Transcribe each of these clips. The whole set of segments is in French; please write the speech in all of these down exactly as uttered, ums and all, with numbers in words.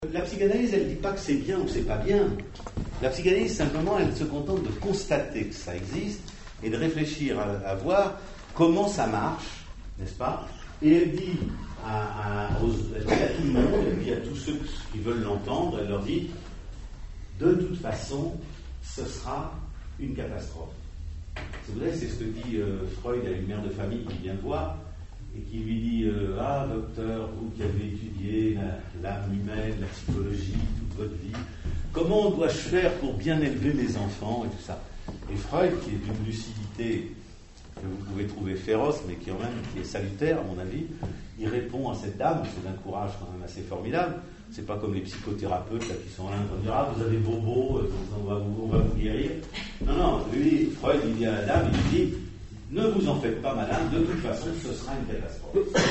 La psychanalyse, elle ne dit pas que c'est bien ou c'est pas bien. La psychanalyse, simplement, elle se contente de constater que ça existe et de réfléchir à, à voir comment ça marche, n'est-ce pas? Et elle dit à, à, aux, elle dit à tout le monde, elle dit à tous ceux qui veulent l'entendre, elle leur dit de toute façon, ce sera une catastrophe. Vous savez, c'est ce que dit euh, Freud à une mère de famille qui vient le voir et qui lui dit euh, ah docteur, vous qui avez étudié la, l'âme humaine, la psychologie, toute votre vie, comment dois-je faire pour bien élever mes enfants et tout ça. Et Freud, qui est d'une lucidité que vous pouvez trouver féroce, mais qui, en même, qui est salutaire à mon avis, il répond à cette dame, c'est d'un courage quand même assez formidable. C'est pas comme les psychothérapeutes là, qui sont là en disant ah vous avez bobo, on va vous, on va vous guérir. Non, non, lui, Freud, il dit à la dame, il dit ne vous en faites pas, madame, de toute façon, ce sera une catastrophe.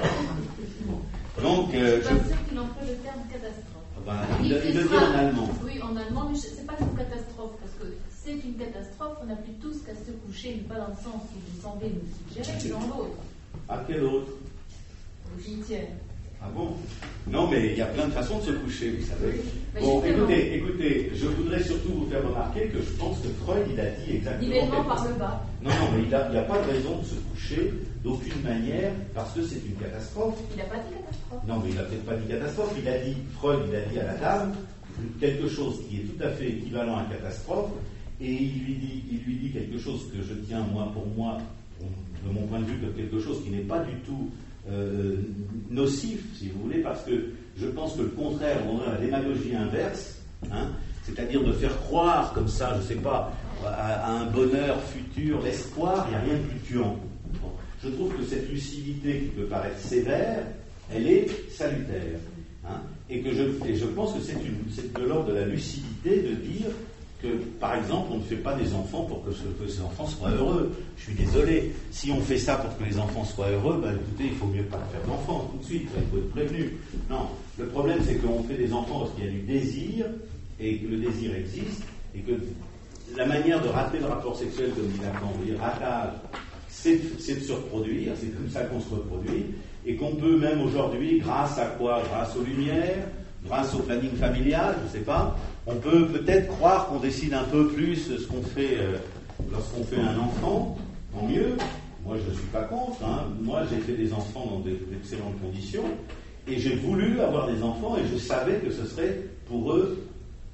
Bon. Donc, euh, je... je... qu'il emploie le terme catastrophe. Ben, il, il, il le dit en allemand. Oui, en allemand, mais c'est pas une catastrophe, parce que c'est une catastrophe, on n'a plus tous qu'à se coucher, mais pas dans le sens où vous semblez nous suggérer, mais dans l'autre. À quel autre? Au cimetière. Ah bon? Non, mais il y a plein de façons de se coucher, vous savez. Mais bon, écoutez, écoutez, je voudrais surtout vous faire remarquer que je pense que Freud, il a dit exactement... Nivellement par le bas. Non, non, mais il n'y a, a pas de raison de se coucher d'aucune manière, parce que c'est une catastrophe. Il n'a pas dit catastrophe. Non, mais il n'a peut-être pas dit catastrophe. Il a dit, Freud, il a dit à la dame, quelque chose qui est tout à fait équivalent à catastrophe, et il lui dit, il lui dit quelque chose que je tiens, moi, pour moi, de mon point de vue, comme quelque chose qui n'est pas du tout... Euh, nocif, si vous voulez, parce que je pense que le contraire, on a la démagogie inverse, hein, c'est-à-dire de faire croire comme ça, je ne sais pas, à, à un bonheur futur, l'espoir, il n'y a rien de plus tuant. Bon. Je trouve que cette lucidité qui peut paraître sévère, elle est salutaire. Hein, et que je, et je pense que c'est, une, c'est de l'ordre de la lucidité de dire que, par exemple, on ne fait pas des enfants pour que, ce, que ces enfants soient heureux. Je suis désolé. Si on fait ça pour que les enfants soient heureux, ben écoutez, il faut mieux pas faire d'enfants tout de suite. Il faut être prévenu. Non. Le problème, c'est qu'on fait des enfants parce qu'il y a du désir et que le désir existe et que la manière de rater le rapport sexuel, comme dit Lacan, vous dire ratage, c'est, c'est de se reproduire. C'est comme ça qu'on se reproduit et qu'on peut même aujourd'hui, grâce à quoi? Grâce aux lumières, grâce au planning familial, je ne sais pas. On peut peut-être croire qu'on décide un peu plus ce qu'on fait euh, lorsqu'on fait un enfant, tant mieux. Moi, je ne suis pas contre. Hein. Moi, j'ai fait des enfants dans d'excellentes conditions et j'ai voulu avoir des enfants et je savais que ce serait pour eux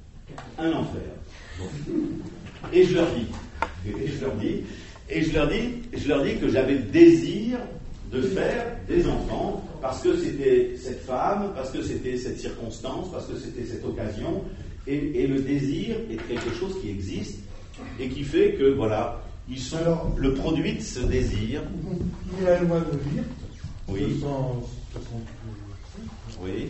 un enfer. Bon. Et je leur dis, et je leur dis, et je leur dis, je leur dis que j'avais le désir de faire des enfants parce que c'était cette femme, parce que c'était cette circonstance, parce que c'était cette occasion. Et, et le désir est quelque chose qui existe et qui fait que, voilà, ils sont alors, le produit de ce désir. Il y a la loi de Wirth, oui. deux cent soixante-six, oui.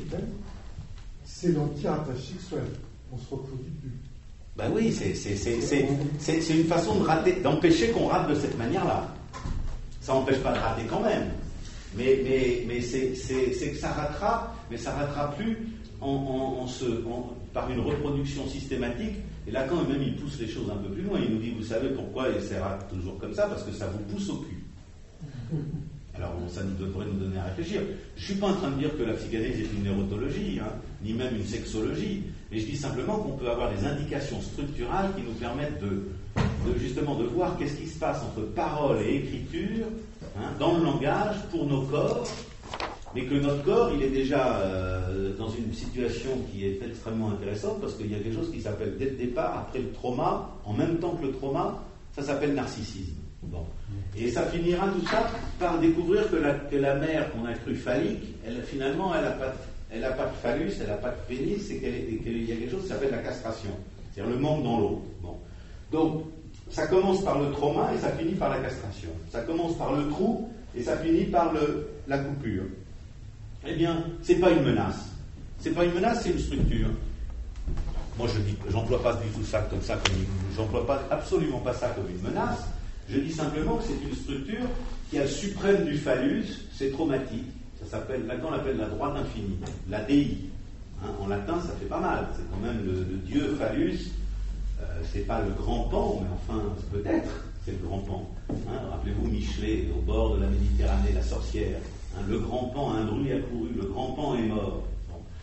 C'est l'anti-ratage sexuel. On se reproduit plus. Ben oui, c'est, c'est, c'est, c'est, c'est, c'est une façon de rater, d'empêcher qu'on rate de cette manière-là. Ça n'empêche pas de rater quand même. Mais, mais, mais c'est, c'est, c'est que ça ratera, mais ça ratera plus en, en, en se... En, par une reproduction systématique, et Lacan même il pousse les choses un peu plus loin, il nous dit, vous savez pourquoi il sera toujours comme ça, parce que ça vous pousse au cul. Alors bon, ça nous devrait nous donner à réfléchir. Je ne suis pas en train de dire que la psychanalyse est une érotologie, hein, ni même une sexologie, mais je dis simplement qu'on peut avoir des indications structurales qui nous permettent de, de justement de voir qu'est-ce qui se passe entre parole et écriture, hein, dans le langage, pour nos corps, mais que notre corps, il est déjà euh, dans une situation qui est extrêmement intéressante parce qu'il y a quelque chose qui s'appelle, dès le départ, après le trauma, en même temps que le trauma, ça s'appelle narcissisme. Bon. Et ça finira tout ça par découvrir que la, que la mère qu'on a cru phallique, elle, finalement, elle n'a pas, elle a pas de phallus, elle n'a pas de pénis, et qu'elle, et qu'il y a quelque chose qui s'appelle la castration, c'est-à-dire le manque dans l'autre. Bon. Donc, ça commence par le trauma et ça finit par la castration. Ça commence par le trou et ça finit par le, la coupure. Eh bien, c'est pas une menace. C'est pas une menace, c'est une structure. Moi, je dis, j'emploie pas du tout ça comme ça, comme une, j'emploie pas absolument pas ça comme une menace. Je dis simplement que c'est une structure qui a le suprême du phallus, c'est traumatique. Ça s'appelle, Lacan l'appelle la droite infinie, la dei. Hein, en latin, ça fait pas mal. C'est quand même le, le dieu phallus. Euh, c'est pas le grand pan, mais enfin, peut-être, c'est le grand pan. Hein, rappelez-vous Michelet, au bord de la Méditerranée, la sorcière. Hein, le grand pan, un bruit a couru, le grand pan est mort. Bon.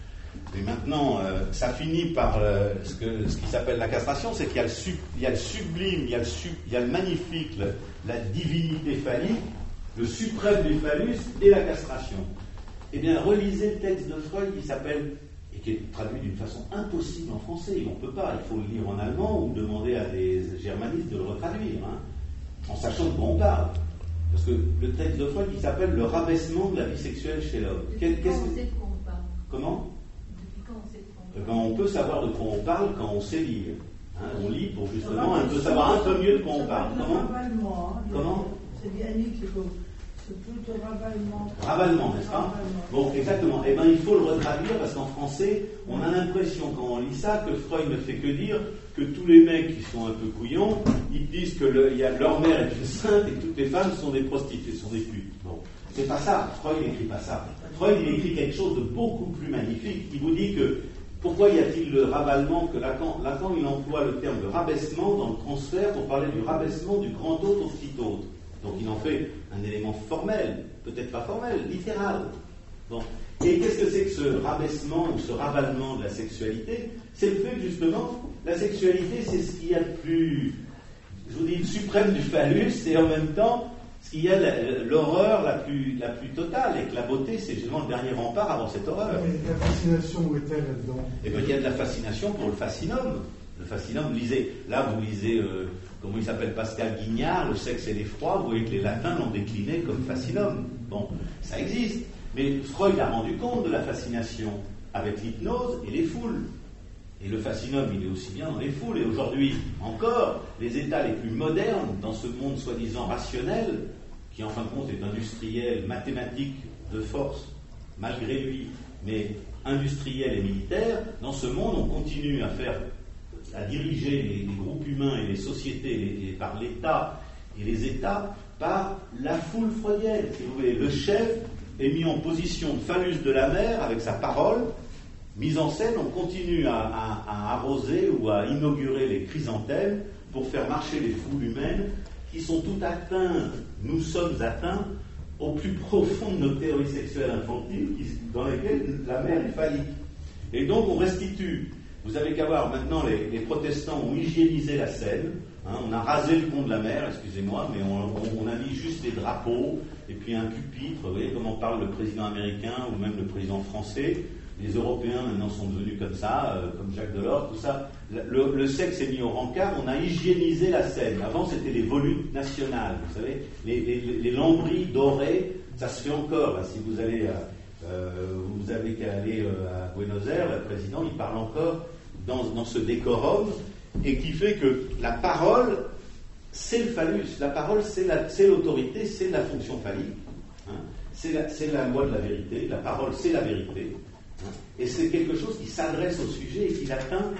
Mais maintenant, euh, ça finit par euh, ce, que, ce qui s'appelle la castration, c'est qu'il y a le, sub, il y a le sublime, il y a le, sub, il y a le magnifique, le, la divinité phallique, le suprême du phallus et la castration. Eh bien, relisez le texte de Freud qui s'appelle, et qui est traduit d'une façon impossible en français. On ne peut pas, il faut le lire en allemand ou demander à des germanistes de le retraduire, hein, en sachant de quoi on parle. Parce que le texte de Freud qui s'appelle le rabaissement de la vie sexuelle chez l'homme. Depuis quand on sait de quoi on parle? Comment? Depuis quand on sait de quoi on Eh parle? ben, on peut savoir de quoi on parle quand on sait lire. Hein, on lit pour justement un peu savoir un peu mieux de quoi on parle. Comment? Ravalement. Comment? C'est bien dit qu'il faut. C'est plutôt ravalement. Ravalement, n'est-ce pas? Bon, exactement. Eh bien, il faut le retraduire parce qu'en français, on a l'impression, quand on lit ça, que Freud ne fait que dire que tous les mecs qui sont un peu couillons, ils disent que le, y a, leur mère est une sainte et que toutes les femmes sont des prostituées, sont des putes. Bon, c'est pas ça. Freud n'écrit pas ça. Freud, il écrit quelque chose de beaucoup plus magnifique. Il vous dit que pourquoi y a-t-il le ravalement que Lacan, Lacan, il emploie le terme de rabaissement dans le transfert pour parler du rabaissement du grand autre au petit autre. Donc il en fait un élément formel, peut-être pas formel, littéral. Bon. Et qu'est-ce que c'est que ce rabaissement ou ce ravalement de la sexualité? C'est le fait que justement, la sexualité, c'est ce qu'il y a de plus, je vous dis, le suprême du phallus, et en même temps, ce qu'il y a l'horreur la plus, la plus totale, et que la beauté, c'est justement le dernier rempart avant cette horreur. Mais la fascination, où est-elle là-dedans? Et bien, il y a de la fascination pour le fascinum. Le fascinum, lisez, là vous lisez, euh, comment il s'appelle, Pascal Guignard, Le sexe et l'effroi, vous voyez que les latins l'ont décliné comme fascinum. Bon, ça existe. Mais Freud a rendu compte de la fascination avec l'hypnose et les foules. Et le fascinum, il est aussi bien dans les foules. Et aujourd'hui, encore, les états les plus modernes, dans ce monde soi-disant rationnel, qui en fin de compte est industriel, mathématique, de force, malgré lui, mais industriel et militaire, dans ce monde, on continue à faire, à diriger les, les groupes humains et les sociétés les, les, par l'État et les États par la foule freudienne. Si vous voulez, le chef est mis en position de phallus de la mer avec sa parole. Mise en scène, on continue à, à, à arroser ou à inaugurer les chrysanthèmes pour faire marcher les foules humaines qui sont toutes atteintes, nous sommes atteints au plus profond de nos théories sexuelles infantiles qui, dans lesquelles la mère est phallique. Et donc on restitue, vous avez qu'à voir maintenant, les, les protestants ont hygiénisé la scène, hein, on a rasé le pont de la mer, excusez-moi, mais on, on, on a mis juste les drapeaux et puis un pupitre, vous voyez comment parle le président américain ou même le président français. Les Européens maintenant sont devenus comme ça, euh, comme Jacques Delors, tout ça. Le, le sexe est mis au rencard, on a hygiénisé la scène. Avant, c'était les volutes nationales, vous savez, les, les, les lambris dorés, ça se fait encore. Là, si vous allez, euh, vous avez qu'à aller euh, à Buenos Aires, le président, il parle encore dans, dans ce décorum, et qui fait que la parole, c'est le phallus. La parole, c'est, la, c'est l'autorité, c'est la fonction phallique. Hein. C'est, la, c'est la loi de la vérité. La parole, c'est la vérité. Et c'est quelque chose qui s'adresse au sujet et qui l'atteint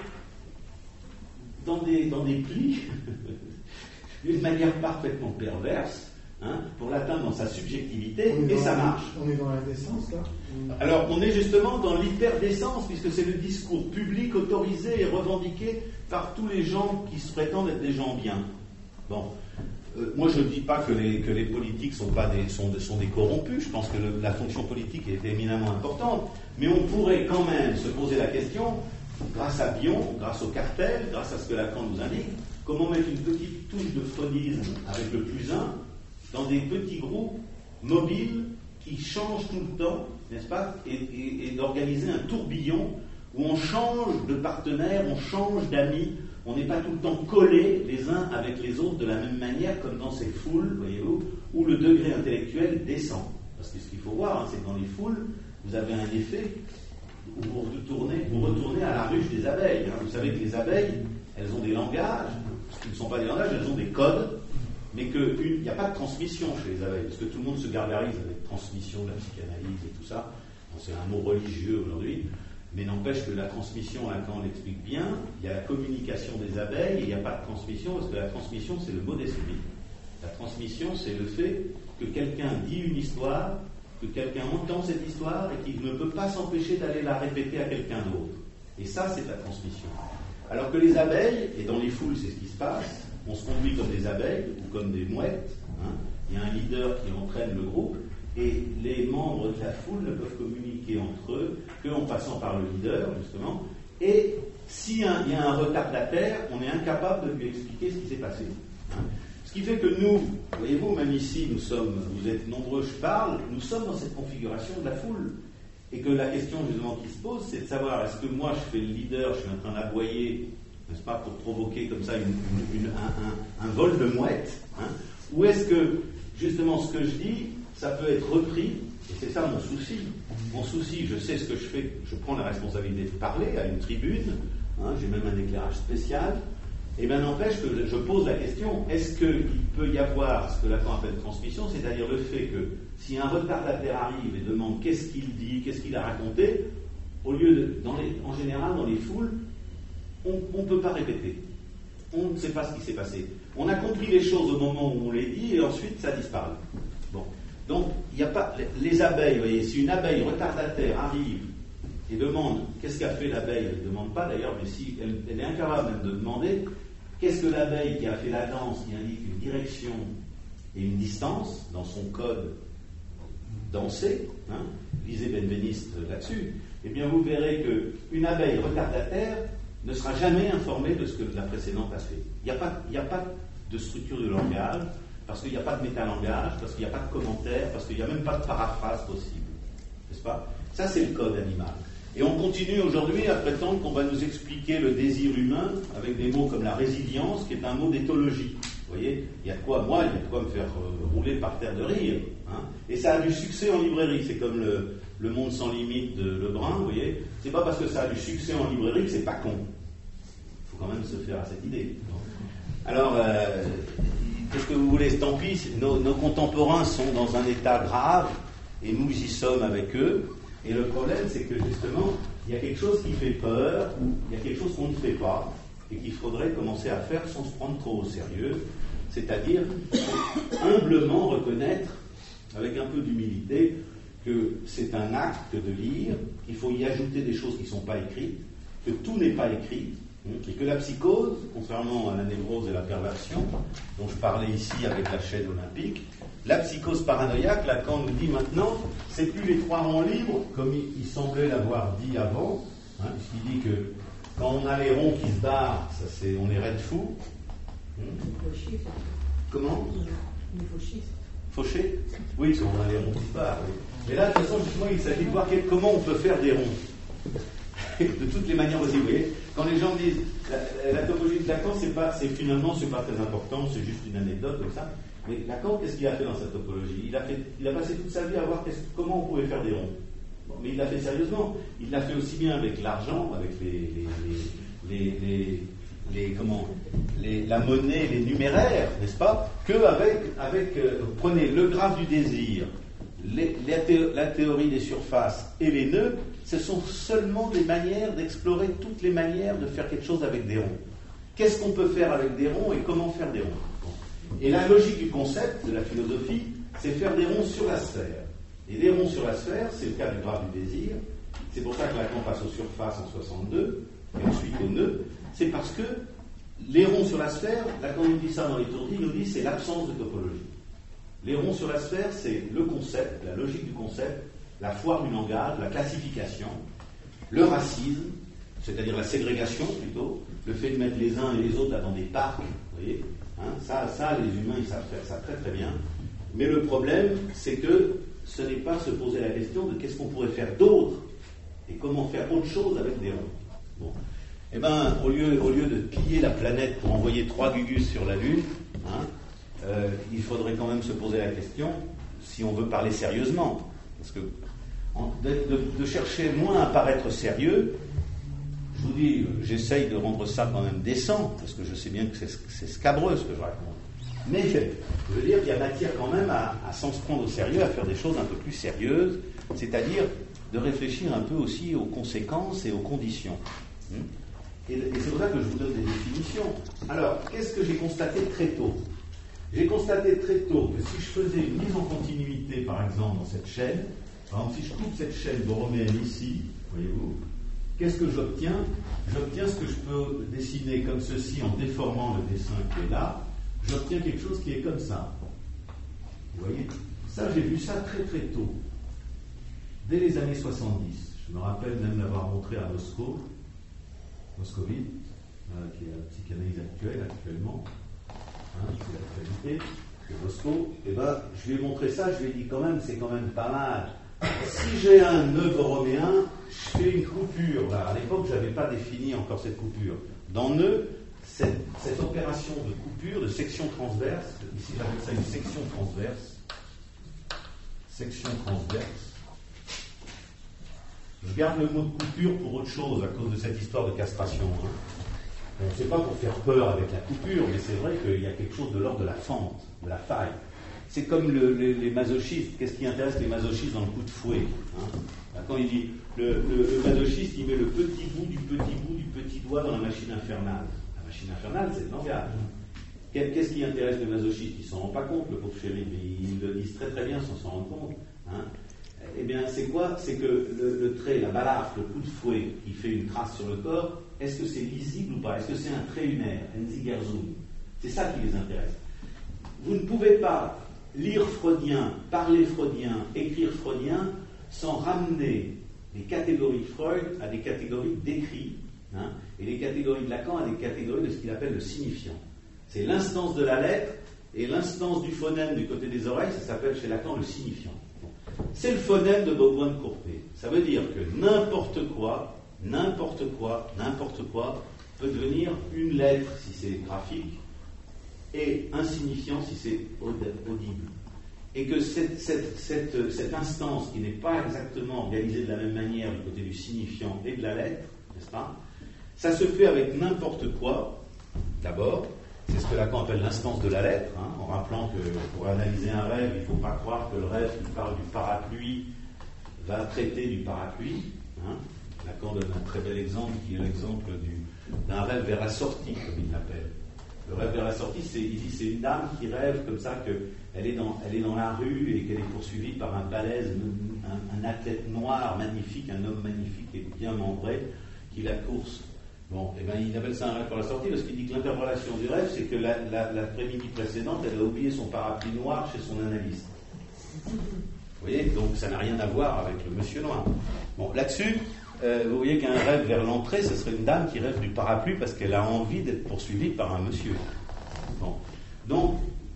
dans des, dans des plis d'une manière parfaitement perverse, hein, pour l'atteindre dans sa subjectivité, et ça marche. On est dans l'indécence, là? Alors, on est justement dans l'hyperdécence, puisque c'est le discours public autorisé et revendiqué par tous les gens qui se prétendent être des gens bien. Bon. Euh, moi, je ne dis pas que les, que les politiques sont, pas des, sont, sont des corrompus. Je pense que le, la fonction politique est éminemment importante. Mais on pourrait quand même se poser la question, grâce à Bion, grâce au cartel, grâce à ce que Lacan nous indique, comment mettre une petite touche de freudisme avec le plus un dans des petits groupes mobiles qui changent tout le temps, n'est-ce pas, et, et, et d'organiser un tourbillon où on change de partenaire, on change d'amis. On n'est pas tout le temps collés les uns avec les autres de la même manière, comme dans ces foules, voyez-vous, où le degré intellectuel descend. Parce que ce qu'il faut voir, hein, c'est que dans les foules, vous avez un effet où vous retournez, vous retournez à la ruche des abeilles. Hein. Vous savez que les abeilles, elles ont des langages, ce qui ne sont pas des langages, elles ont des codes, mais qu'il n'y a pas de transmission chez les abeilles, parce que tout le monde se gargarise avec transmission, la psychanalyse et tout ça. Bon, c'est un mot religieux aujourd'hui. Mais n'empêche que la transmission, Lacan l'explique bien, il y a la communication des abeilles, et il n'y a pas de transmission, parce que la transmission, c'est le mot d'esprit. La transmission, c'est le fait que quelqu'un dit une histoire, que quelqu'un entend cette histoire, et qu'il ne peut pas s'empêcher d'aller la répéter à quelqu'un d'autre. Et ça, c'est la transmission. Alors que les abeilles, et dans les foules, c'est ce qui se passe, on se conduit comme des abeilles, ou comme des mouettes, hein. Il y a un leader qui entraîne le groupe, et les membres de la foule ne peuvent communiquer entre eux qu'en passant par le leader, justement, et s'il y a un retardataire, on est incapable de lui expliquer ce qui s'est passé. Hein. Ce qui fait que nous, voyez-vous, même ici, nous sommes, vous êtes nombreux, je parle, nous sommes dans cette configuration de la foule. Et que la question justement qui se pose, c'est de savoir, est-ce que moi je fais le leader, je suis en train d'aboyer, n'est-ce pas, pour provoquer comme ça une, une, une, un, un, un vol de mouettes, hein, ou est-ce que justement ce que je dis, ça peut être repris, et c'est ça mon souci. Mon souci, je sais ce que je fais, je prends la responsabilité de parler à une tribune, hein, j'ai même un éclairage spécial, et bien n'empêche que je pose la question, est-ce qu'il peut y avoir ce que Lacan appelle transmission, c'est-à-dire le fait que si un retardataire arrive et demande qu'est-ce qu'il dit, qu'est-ce qu'il a raconté, au lieu de, dans les, en général, dans les foules, on ne peut pas répéter. On ne sait pas ce qui s'est passé. On a compris les choses au moment où on les dit et ensuite ça disparaît. Bon. Donc, il n'y a pas. Les abeilles, vous voyez, si une abeille retardataire arrive et demande qu'est-ce qu'a fait l'abeille, elle ne demande pas d'ailleurs, mais si elle, elle est incapable même de demander qu'est-ce que l'abeille qui a fait la danse, qui indique une direction et une distance dans son code dansé, hein, lisez Benveniste là-dessus, eh bien vous verrez qu'une abeille retardataire ne sera jamais informée de ce que la précédente a fait. Il n'y a pas, il n'y a pas de structure de langage, parce qu'il n'y a pas de métalangage, parce qu'il n'y a pas de commentaire, parce qu'il n'y a même pas de paraphrase possible. N'est-ce pas? Ça, c'est le code animal. Et on continue aujourd'hui à prétendre qu'on va nous expliquer le désir humain avec des mots comme la résilience, qui est un mot d'éthologie. Vous voyez, il y a de quoi, moi, il y a de quoi me faire euh, rouler par terre de rire. Hein. Et ça a du succès en librairie. C'est comme le, le Monde sans limite de Lebrun, vous voyez. C'est pas parce que ça a du succès en librairie que c'est pas con. Il faut quand même se faire à cette idée. Alors, euh, qu'est-ce que vous voulez? Tant pis, nos, nos contemporains sont dans un état grave et nous y sommes avec eux. Et le problème, c'est que justement, il y a quelque chose qui fait peur, ou il y a quelque chose qu'on ne fait pas, et qu'il faudrait commencer à faire sans se prendre trop au sérieux, c'est-à-dire humblement reconnaître, avec un peu d'humilité, que c'est un acte de lire, qu'il faut y ajouter des choses qui ne sont pas écrites, que tout n'est pas écrit, et que la psychose, contrairement à la névrose et la perversion, dont je parlais ici avec la chaîne olympique, la psychose paranoïaque, Lacan nous dit maintenant, c'est plus les trois rangs libres, comme il, il semblait l'avoir dit avant, hein, puisqu'il dit que quand on a les ronds qui se barrent, ça c'est, on est raide fou. Hum. Comment? Fauchiste. Fauché? Oui, parce qu'on a les ronds qui se barrent. Oui. Mais là, de toute façon, justement, il s'agit de voir quel, comment on peut faire des ronds. De toutes les manières aussi, vous voyez. Quand les gens disent la, la topologie de Lacan, c'est pas, c'est finalement, c'est pas très important, c'est juste une anecdote comme ça. Mais Lacan, qu'est-ce qu'il a fait dans sa topologie? Il a fait, il a passé toute sa vie à voir comment on pouvait faire des ronds. Bon, mais il l'a fait sérieusement. Il l'a fait aussi bien avec l'argent, avec les, les, les, les, les, les comment, les, la monnaie, les numéraires, n'est-ce pas? Que avec, avec euh, prenez le graphe du désir, les, les théo, la théorie des surfaces et les nœuds. Ce sont seulement des manières d'explorer toutes les manières de faire quelque chose avec des ronds. Qu'est-ce qu'on peut faire avec des ronds et comment faire des ronds? Et la logique du concept, de la philosophie, c'est faire des ronds sur la sphère. Et des ronds sur la sphère, c'est le cas du graphe du désir. C'est pour ça que Lacan passe aux surfaces en soixante-deux, et ensuite aux nœuds. C'est parce que les ronds sur la sphère, Lacan nous dit ça dans les tourtis, il nous dit c'est l'absence de topologie. Les ronds sur la sphère, c'est le concept, la logique du concept, la foire du langage, la classification, le racisme, c'est-à-dire la ségrégation plutôt, le fait de mettre les uns et les autres là dans des parcs, vous voyez, hein, ça, ça, les humains, ils savent faire ça très très bien. Mais le problème, c'est que ce n'est pas se poser la question de qu'est-ce qu'on pourrait faire d'autre et comment faire autre chose avec des ronds. Bon. Eh bien, au lieu, au lieu de piller la planète pour envoyer trois gugus sur la Lune, hein, euh, il faudrait quand même se poser la question si on veut parler sérieusement. Parce que de, de, de chercher moins à paraître sérieux, je vous dis, j'essaye de rendre ça quand même décent, parce que je sais bien que c'est, c'est scabreux ce que je raconte. Mais je veux dire qu'il y a matière quand même à, à sans se prendre au sérieux, à faire des choses un peu plus sérieuses, c'est-à-dire de réfléchir un peu aussi aux conséquences et aux conditions. Et, et c'est pour ça que je vous donne des définitions. Alors, qu'est-ce que j'ai constaté très tôt? J'ai constaté très tôt que si je faisais une mise en continuité, par exemple, dans cette chaîne, par exemple, si je coupe cette chaîne borroméenne ici, voyez-vous, qu'est-ce que j'obtiens? J'obtiens ce que je peux dessiner comme ceci en déformant le dessin qui est là. J'obtiens quelque chose qui est comme ça. Vous voyez? Ça, j'ai vu ça très très tôt, dès les années soixante-dix. Je me rappelle même l'avoir montré à Moscou, Moscovite, euh, qui est la psychanalyse actuelle actuellement, hein, c'est l'actualité, de Moscou. Et ben, je lui ai montré ça, je lui ai dit quand même, c'est quand même pas mal. Si j'ai un nœud borroméen, je fais une coupure. Là, à l'époque, je n'avais pas défini encore cette coupure. Dans nœud, cette, cette opération de coupure, de section transverse, ici j'appelle ça une section transverse, section transverse. Je garde le mot de coupure pour autre chose à cause de cette histoire de castration. Hein. C'est pas pour faire peur avec la coupure, mais c'est vrai qu'il y a quelque chose de l'ordre de la fente, de la faille. C'est comme le, les, les masochistes. Qu'est-ce qui intéresse les masochistes dans le coup de fouet, hein? Quand il dit le, le, le masochiste, il met le petit bout du petit bout du petit doigt dans la machine infernale. La machine infernale, c'est le langage. Qu'est-ce qui intéresse les masochistes? Ils ne s'en rendent pas compte, le pauvre chéri, mais ils le disent très très bien sans s'en rendre compte. Hein? Eh bien, c'est quoi? C'est que le, le trait, la balafre, le coup de fouet qui fait une trace sur le corps, est-ce que c'est lisible ou pas? Est-ce que c'est un trait lunaire, un Zigerzum? C'est ça qui les intéresse. Vous ne pouvez pas lire freudien, parler freudien, écrire freudien, sans ramener les catégories de Freud à des catégories d'écrit, hein, et les catégories de Lacan à des catégories de ce qu'il appelle le signifiant. C'est l'instance de la lettre et l'instance du phonème du côté des oreilles, ça s'appelle chez Lacan le signifiant. C'est le phonème de Beauvoin de Courpé. Ça veut dire que n'importe quoi, n'importe quoi, n'importe quoi peut devenir une lettre si c'est graphique et un signifiant si c'est audible. Et que cette, cette, cette, cette instance qui n'est pas exactement organisée de la même manière du côté du signifiant et de la lettre, n'est-ce pas, ça se fait avec n'importe quoi, d'abord. C'est ce que Lacan appelle l'instance de la lettre, hein, en rappelant que pour analyser un rêve, il ne faut pas croire que le rêve qui parle du parapluie va traiter du parapluie. Hein. Lacan donne un très bel exemple, qui est l'exemple du, d'un rêve vers la sortie, comme il l'appelle. Le rêve vers la sortie, c'est, il dit, c'est une dame qui rêve comme ça qu'elle est dans, elle est dans la rue et qu'elle est poursuivie par un balèze, un, un athlète noir magnifique, un homme magnifique et bien membré, qui la course. Bon, et bien il appelle ça un rêve vers la sortie parce qu'il dit que l'interprétation du rêve, c'est que la, la, l'après-midi précédente, elle a oublié son parapluie noir chez son analyste. Vous voyez, donc ça n'a rien à voir avec le monsieur noir. Bon, là-dessus, Euh, vous voyez qu'un rêve vers l'entrée, ce serait une dame qui rêve du parapluie parce qu'elle a envie d'être poursuivie par un monsieur. Bon. Donc,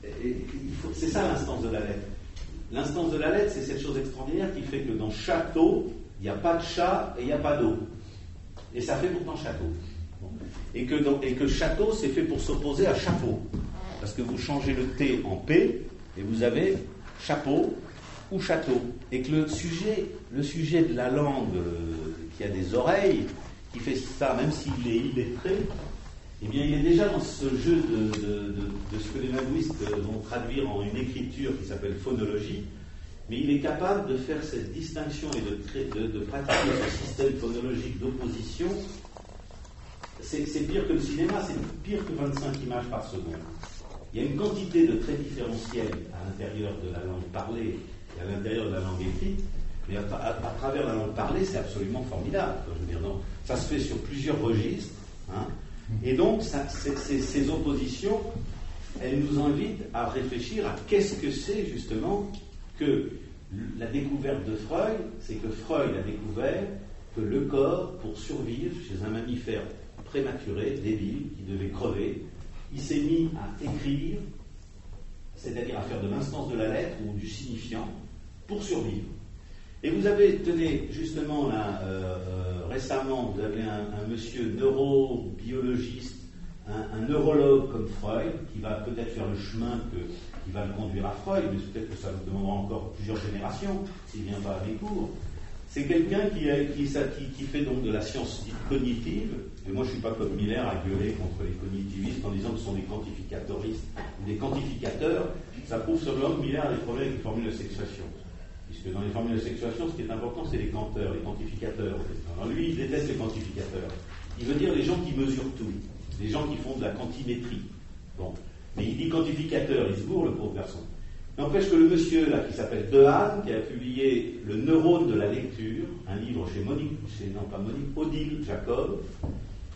il faut, c'est ça l'instance de la lettre. L'instance de la lettre, c'est cette chose extraordinaire qui fait que dans château, il n'y a pas de chat et il n'y a pas d'eau. Et ça fait pourtant château. Bon. Et, que donc, et que château, c'est fait pour s'opposer à chapeau. Parce que vous changez le T en P et vous avez chapeau ou château. Et que le sujet, le sujet de la langue qui a des oreilles, qui fait ça, même s'il est illettré, eh bien, il est déjà dans ce jeu de, de, de, de ce que les linguistes vont traduire en une écriture qui s'appelle phonologie, mais il est capable de faire cette distinction et de, de, de pratiquer ce système phonologique d'opposition. C'est, c'est pire que le cinéma, c'est pire que vingt-cinq images par seconde. Il y a une quantité de traits différentiels à l'intérieur de la langue parlée et à l'intérieur de la langue écrite, mais à, à, à travers la langue parlée, c'est absolument formidable. Je veux dire, donc, ça se fait sur plusieurs registres, hein, et donc ça, c'est, c'est, ces oppositions, elles nous invitent à réfléchir à qu'est-ce que c'est justement que la découverte de Freud, c'est que Freud a découvert que le corps, pour survivre chez un mammifère prématuré, débile, qui devait crever, il s'est mis à écrire, c'est-à-dire à faire de l'instance de la lettre ou du signifiant, pour survivre. Et vous avez, tenez, justement, là, euh, euh, récemment, vous avez un, un monsieur neurobiologiste, un, un neurologue comme Freud, qui va peut-être faire le chemin que, qui va le conduire à Freud, mais peut-être que ça nous demandera encore plusieurs générations, s'il ne vient pas à mes cours. C'est quelqu'un qui, qui, qui, qui fait donc de la science cognitive, et moi je ne suis pas comme Miller à gueuler contre les cognitivistes en disant que ce sont des quantificatoristes ou des quantificateurs. Ça prouve simplement que Miller a des problèmes avec les formules de sexuation. Puisque dans les formules de sexuation, ce qui est important, c'est les quanteurs, les quantificateurs. Alors lui, il déteste les quantificateurs. Il veut dire les gens qui mesurent tout, les gens qui font de la quantimétrie. Bon. Mais il dit quantificateur, il se bourre, le pauvre garçon. N'empêche que le monsieur, là, qui s'appelle Dehaene, qui a publié Le neurone de la lecture, un livre chez Monique, chez, non pas Monique, Odile Jacob,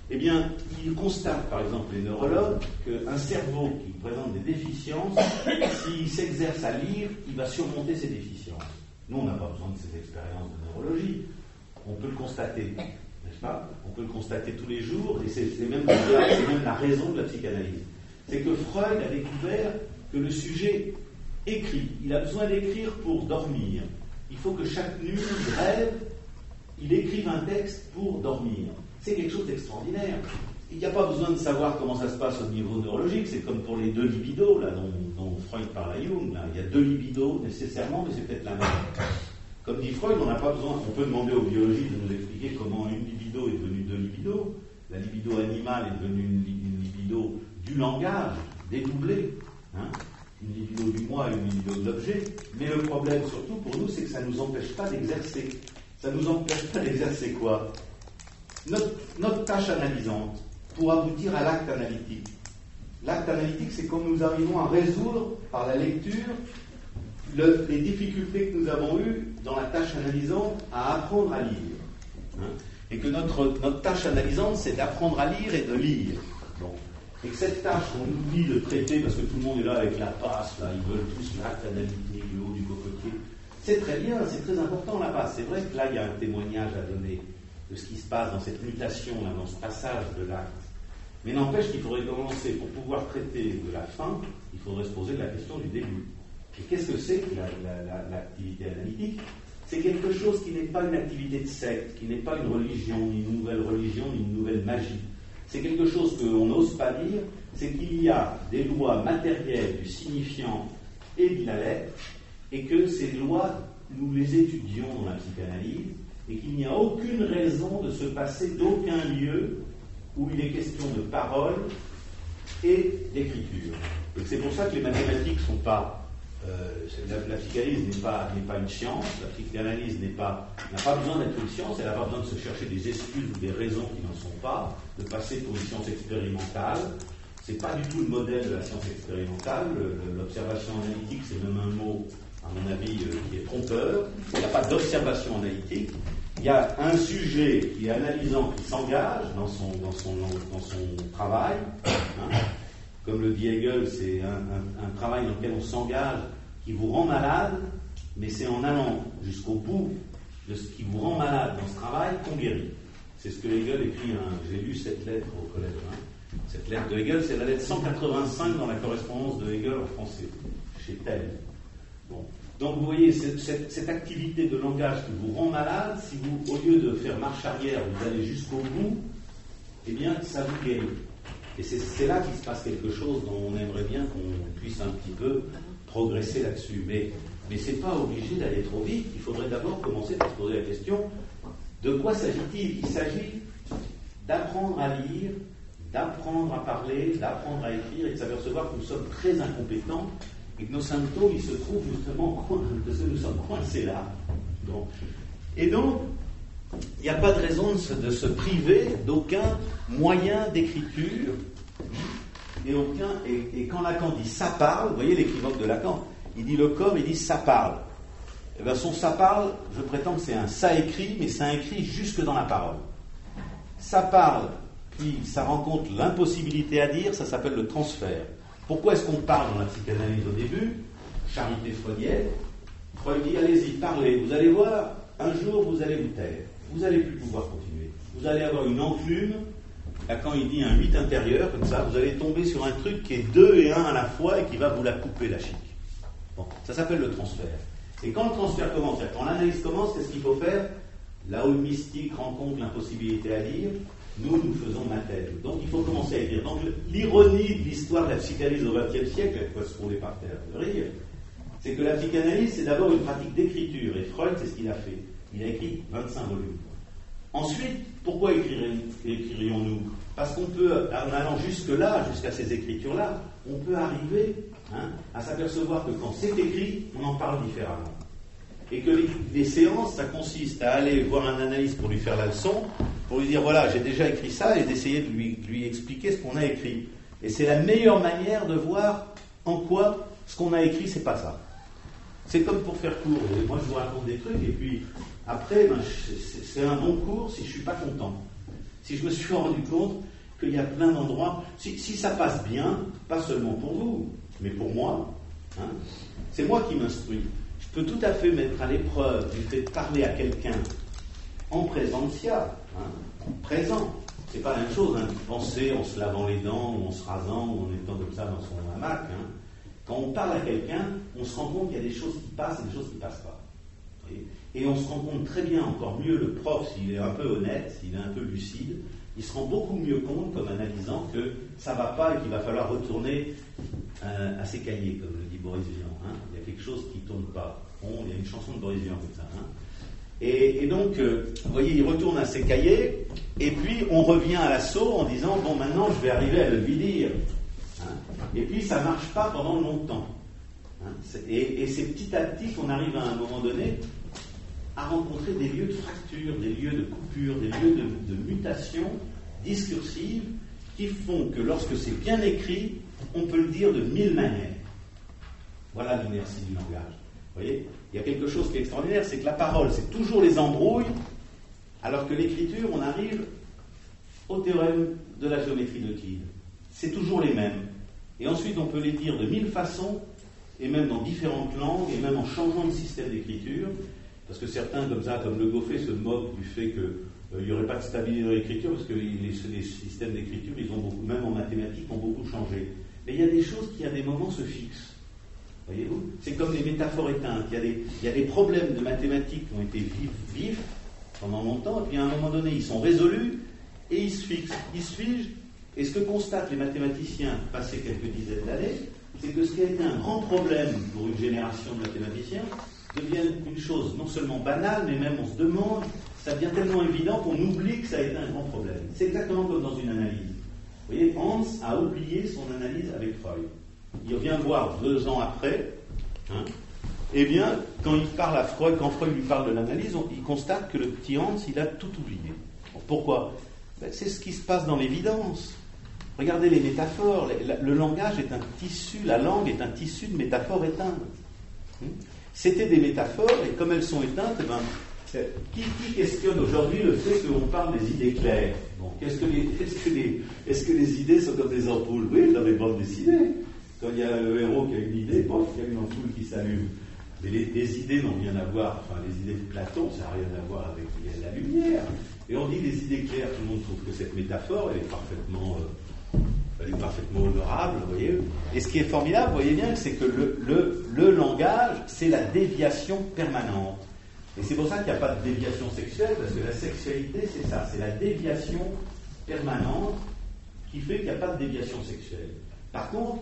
eh bien, il constate, par exemple, les neurologues, qu'un cerveau qui présente des déficiences, s'il s'exerce à lire, il va surmonter ces déficiences. Nous, on n'a pas besoin de ces expériences de neurologie. On peut le constater, n'est-ce pas? On peut le constater tous les jours, et c'est, c'est, même, c'est même la raison de la psychanalyse. C'est que Freud a découvert que le sujet écrit. Il a besoin d'écrire pour dormir. Il faut que chaque nuit, il rêve, il écrive un texte pour dormir. C'est quelque chose d'extraordinaire. Il n'y a pas besoin de savoir comment ça se passe au niveau neurologique. C'est comme pour les deux libidos, là, dont, dont Freud parle à Jung. Là. Il y a deux libidos nécessairement, mais c'est peut-être la même. Comme dit Freud, on n'a pas besoin. On peut demander aux biologistes de nous expliquer comment une libido est devenue deux libidos. La libido animale est devenue une, une libido du langage, dédoublée. Hein, une libido du moi et une libido de l'objet. Mais le problème, surtout pour nous, c'est que ça ne nous empêche pas d'exercer. Ça ne nous empêche pas d'exercer quoi? Notre, notre tâche analysante pour aboutir à l'acte analytique. L'acte analytique, c'est quand nous arrivons à résoudre par la lecture le, les difficultés que nous avons eues dans la tâche analysante à apprendre à lire. Hein, et que notre, notre tâche analysante, c'est d'apprendre à lire et de lire. Bon. Et que cette tâche qu'on oublie de traiter, parce que tout le monde est là avec la passe, là, ils veulent tous l'acte analytique, le haut du cocotier. C'est très bien, c'est très important la passe. C'est vrai que là, il y a un témoignage à donner de ce qui se passe dans cette mutation, là, dans ce passage de l'acte. Mais n'empêche qu'il faudrait commencer, pour pouvoir traiter de la fin, il faudrait se poser la question du début. Et qu'est-ce que c'est que la, la, la, l'activité analytique? C'est quelque chose qui n'est pas une activité de secte, qui n'est pas une religion, ni une nouvelle religion, ni une nouvelle magie. C'est quelque chose qu'on n'ose pas dire, c'est qu'il y a des lois matérielles du signifiant et de la lettre, et que ces lois, nous les étudions dans la psychanalyse, et qu'il n'y a aucune raison de se passer d'aucun lieu où il est question de parole et d'écriture. Et c'est pour ça que les mathématiques ne sont pas... Euh, la, la psychanalyse n'est pas, n'est pas une science, la psychanalyse n'est pas, n'a pas besoin d'être une science, elle n'a pas besoin de se chercher des excuses ou des raisons qui n'en sont pas, de passer pour une science expérimentale. Ce n'est pas du tout le modèle de la science expérimentale. Le, l'observation analytique, c'est même un mot, à mon avis, euh, qui est trompeur. Il n'y a pas d'observation analytique. Il y a un sujet qui est analysant, qui s'engage dans son, dans son, dans son travail. Hein. Comme le dit Hegel, c'est un, un, un travail dans lequel on s'engage, qui vous rend malade, mais c'est en allant jusqu'au bout de ce qui vous rend malade dans ce travail qu'on guérit. C'est ce que Hegel écrit. Hein. J'ai lu cette lettre au collège. Hein. Cette lettre de Hegel, c'est la lettre cent quatre-vingt-cinq dans la correspondance de Hegel en français, chez Tel. Bon. Donc vous voyez, cette, cette, cette activité de langage qui vous rend malade, si vous, au lieu de faire marche arrière, vous allez jusqu'au bout, eh bien, ça vous guérit. Et c'est, c'est là qu'il se passe quelque chose dont on aimerait bien qu'on puisse un petit peu progresser là-dessus. Mais, mais ce n'est pas obligé d'aller trop vite. Il faudrait d'abord commencer par se poser la question, de quoi s'agit-il? Il s'agit d'apprendre à lire, d'apprendre à parler, d'apprendre à écrire et de s'apercevoir que nous sommes très incompétents et que nos symptômes, ils se trouvent justement parce que nous sommes coincés là. Donc, et donc, il n'y a pas de raison de se, de se priver d'aucun moyen d'écriture. Et, aucun, et, et quand Lacan dit « ça parle », vous voyez l'équivoque de Lacan, il dit le corps, il dit « ça parle ». Et bien son « ça parle », je prétends que c'est un « ça écrit », mais ça écrit jusque dans la parole. Ça parle, puis ça rencontre l'impossibilité à dire, ça s'appelle le transfert. Pourquoi est-ce qu'on parle dans la psychanalyse au début? Charité freudienne. Freud dit « allez-y, parlez, vous allez voir, un jour vous allez vous taire, vous n'allez plus pouvoir continuer. Vous allez avoir une enclume. » Là, quand il dit un huit intérieur, comme ça, vous allez tomber sur un truc qui est deux et un à la fois et qui va vous la couper, la chic. Bon, ça s'appelle le transfert. Et quand le transfert commence, quand l'analyse commence, qu'est-ce qu'il faut faire? Là où le mystique rencontre l'impossibilité à lire, nous, nous faisons Mathèse. Donc, il faut commencer à écrire. Donc, l'ironie de l'histoire de la psychanalyse au vingtième siècle, elle peut se fonder par terre de rire, c'est que la psychanalyse, c'est d'abord une pratique d'écriture. Et Freud, c'est ce qu'il a fait. Il a écrit vingt-cinq volumes. Ensuite, pourquoi écririons-nous? Parce qu'on peut, en allant jusque-là, jusqu'à ces écritures-là, on peut arriver hein, à s'apercevoir que quand c'est écrit, on en parle différemment. Et que les, les séances, ça consiste à aller voir un analyste pour lui faire la leçon, pour lui dire, voilà, j'ai déjà écrit ça, et d'essayer de lui, de lui expliquer ce qu'on a écrit. Et c'est la meilleure manière de voir en quoi ce qu'on a écrit, c'est pas ça. C'est comme pour faire cours. Et moi, je vous raconte des trucs, et puis après, ben, c'est, c'est un bon cours si je suis pas content. si je me suis rendu compte qu'il y a plein d'endroits, si, si ça passe bien, pas seulement pour vous, mais pour moi, hein, c'est moi qui m'instruis. Je peux tout à fait mettre à l'épreuve du fait de parler à quelqu'un en présentia, hein, en présent. C'est pas la même chose, hein, de penser en se lavant les dents, ou en se rasant, ou en étant comme ça dans son hamac. Hein. Quand on parle à quelqu'un, on se rend compte qu'il y a des choses qui passent et des choses qui ne passent pas. Et, et on se rend compte très bien, encore mieux, le prof, s'il est un peu honnête, s'il est un peu lucide, il se rend beaucoup mieux compte, comme analysant, que ça ne va pas et qu'il va falloir retourner euh, à ses cahiers, comme le dit Boris Vian. Hein. Il y a quelque chose qui ne tourne pas. Bon, il y a une chanson de Boris Vian comme ça. Hein. Et, et donc, euh, vous voyez, il retourne à ses cahiers, et puis on revient à l'assaut en disant, bon, maintenant, je vais arriver à le lui dire. Hein. Et puis, ça ne marche pas pendant longtemps. Hein. Et, et c'est petit à petit qu'on arrive à un moment donné à rencontrer des lieux de fracture, des lieux de coupure, des lieux de, de mutation discursive qui font que lorsque c'est bien écrit, on peut le dire de mille manières. Voilà l'inertie du langage. Vous voyez ? Il y a quelque chose qui est extraordinaire, c'est que la parole, c'est toujours les embrouilles, alors que l'écriture, on arrive au théorème de la géométrie d'Euclide. C'est toujours les mêmes. Et ensuite, on peut les dire de mille façons, et même dans différentes langues, et même en changeant de système d'écriture, parce que certains, comme ça, comme Le Goffet, se moquent du fait qu'il euh, n'y aurait pas de stabilité dans l'écriture, parce que les, les systèmes d'écriture, ils ont beaucoup, même en mathématiques, ont beaucoup changé. Mais il y a des choses qui, à des moments, se fixent. Voyez-vous ? C'est comme les métaphores éteintes. Il y, a des, il y a des problèmes de mathématiques qui ont été vifs, vifs pendant longtemps, et puis à un moment donné, ils sont résolus, et ils se fixent, ils se figent. Et ce que constatent les mathématiciens, passé quelques dizaines d'années, c'est que ce qui a été un grand problème pour une génération de mathématiciens devient une chose non seulement banale, mais même on se demande, ça devient tellement évident qu'on oublie que ça a été un grand problème. C'est exactement comme dans une analyse. Vous voyez, Hans a oublié son analyse avec Freud. Il revient voir deux ans après, hein, eh bien, quand il parle à Freud, quand Freud lui parle de l'analyse, on, il constate que le petit Hans, il a tout oublié. Pourquoi ? Ben, c'est ce qui se passe dans l'évidence. Regardez les métaphores. Le, le langage est un tissu, la langue est un tissu de métaphores éteintes. Hum? C'était des métaphores, et comme elles sont éteintes, eh ben, qui, qui questionne aujourd'hui le fait qu'on parle des idées claires ? Bon, qu'est-ce que les, est-ce que les, est-ce que les idées sont comme des ampoules ? Oui, dans les bandes dessinées. Quand il y a le héros qui a une idée, pof, il y a une ampoule qui s'allume. Mais les, les idées n'ont rien à voir, enfin les idées de Platon, ça n'a rien à voir avec la lumière. Et on dit les idées claires, tout le monde trouve que cette métaphore, elle est parfaitement, euh, elle est parfaitement honorable, vous voyez. Et ce qui est formidable, vous voyez bien, c'est que le, le, le langage, c'est la déviation permanente. Et c'est pour ça qu'il n'y a pas de déviation sexuelle, parce que la sexualité, c'est ça, c'est la déviation permanente qui fait qu'il n'y a pas de déviation sexuelle. Par contre,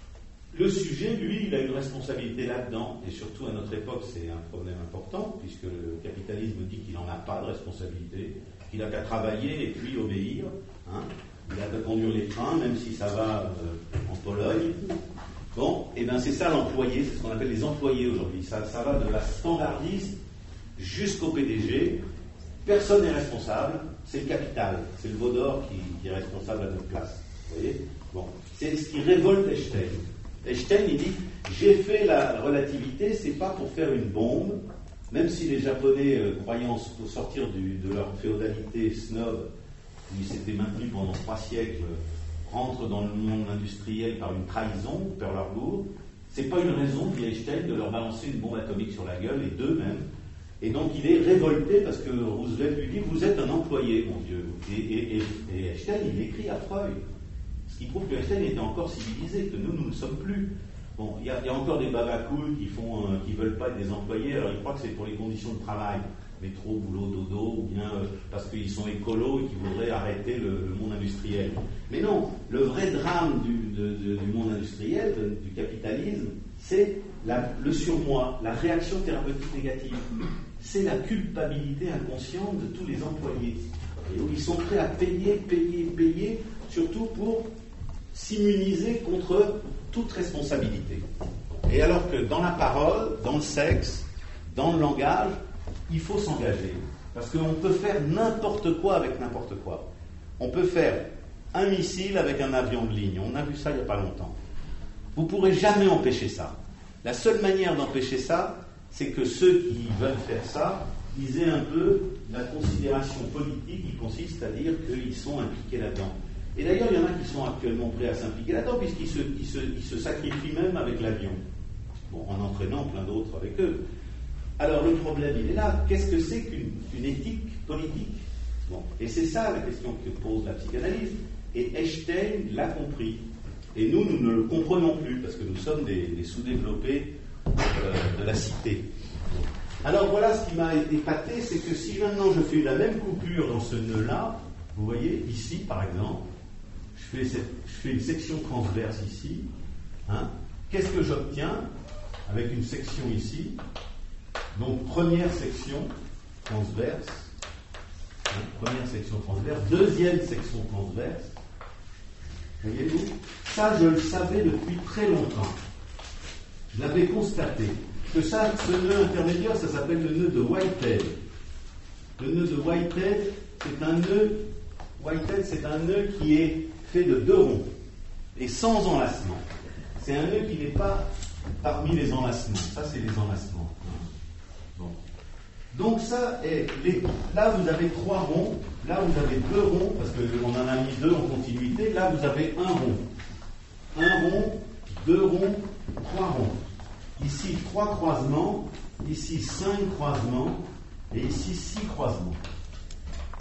le sujet, lui, il a une responsabilité là-dedans, et surtout à notre époque, c'est un problème important, puisque le capitalisme dit qu'il n'en a pas de responsabilité, qu'il n'a qu'à travailler et puis obéir. Hein. Il n'a qu'à conduire les trains, même si ça va euh, en Pologne. Bon, et bien c'est ça l'employé, c'est ce qu'on appelle les employés aujourd'hui. Ça, ça va de la standardiste jusqu'au P D G. Personne n'est responsable, c'est le capital, c'est le veau d'or qui, qui est responsable à notre place. Vous voyez ? Bon, c'est ce qui révolte Einstein. Einstein, il dit, j'ai fait la relativité, c'est pas pour faire une bombe, même si les Japonais, euh, croyant sortir du, de leur féodalité snob, où ils s'étaient maintenus pendant trois siècles, rentrent dans le monde industriel par une trahison, Pearl Harbor, c'est pas une raison, dit Einstein, de leur balancer une bombe atomique sur la gueule, et d'eux-mêmes. Et donc il est révolté parce que Roosevelt lui dit, vous êtes un employé, mon Dieu. Et, et, et, et Einstein, il écrit à Freud. Ce qui prouve que Einstein était encore civilisé, que nous, nous ne sommes plus. Bon, il y, y a encore des babacools qui font, euh, qui veulent pas être des employés, alors ils croient que c'est pour les conditions de travail, métro, boulot, dodo, ou bien euh, parce qu'ils sont écolos et qu'ils voudraient arrêter le, le monde industriel. Mais non, le vrai drame du, de, de, du monde industriel, de, du capitalisme, c'est la, le surmoi, la réaction thérapeutique négative. C'est la culpabilité inconsciente de tous les employés. Et où ils sont prêts à payer, payer, payer, surtout pour s'immuniser contre toute responsabilité. Et alors que dans la parole, dans le sexe, dans le langage, il faut s'engager. Parce qu'on peut faire n'importe quoi avec n'importe quoi. On peut faire un missile avec un avion de ligne. On a vu ça il n'y a pas longtemps. Vous ne pourrez jamais empêcher ça. La seule manière d'empêcher ça, c'est que ceux qui veulent faire ça lisez un peu la considération politique qui consiste à dire qu'ils sont impliqués là-dedans. Et d'ailleurs, il y en a qui sont actuellement prêts à s'impliquer là-dedans, puisqu'ils se, ils se, ils se sacrifient même avec l'avion, bon, en entraînant plein d'autres avec eux. Alors le problème, il est là. Qu'est-ce que c'est qu'une une éthique politique? Bon. Et c'est ça la question que pose la psychanalyse. Et Einstein l'a compris. Et nous, nous ne le comprenons plus, parce que nous sommes des, des sous-développés euh, de la cité. Alors voilà ce qui m'a épaté, c'est que si maintenant je fais la même coupure dans ce nœud-là, vous voyez, ici par exemple, je fais, cette, je fais une section transverse ici, hein, qu'est-ce que j'obtiens avec une section ici? Donc première section transverse, hein, première section transverse, deuxième section transverse, voyez-vous, ça je le savais depuis très longtemps, je l'avais constaté. Que ça, ce nœud intermédiaire, ça s'appelle le nœud de Whitehead. Le nœud de Whitehead, c'est un nœud, Whitehead, c'est un nœud qui est fait de deux ronds et sans enlacement. C'est un nœud qui n'est pas parmi les enlacements. Ça, c'est les enlacements. Bon. Donc ça, est les, là vous avez trois ronds, là vous avez deux ronds, parce qu'on en a mis deux en continuité, là vous avez un rond. Un rond, deux ronds, trois ronds. Ici, trois croisements, ici, cinq croisements, et ici, six croisements.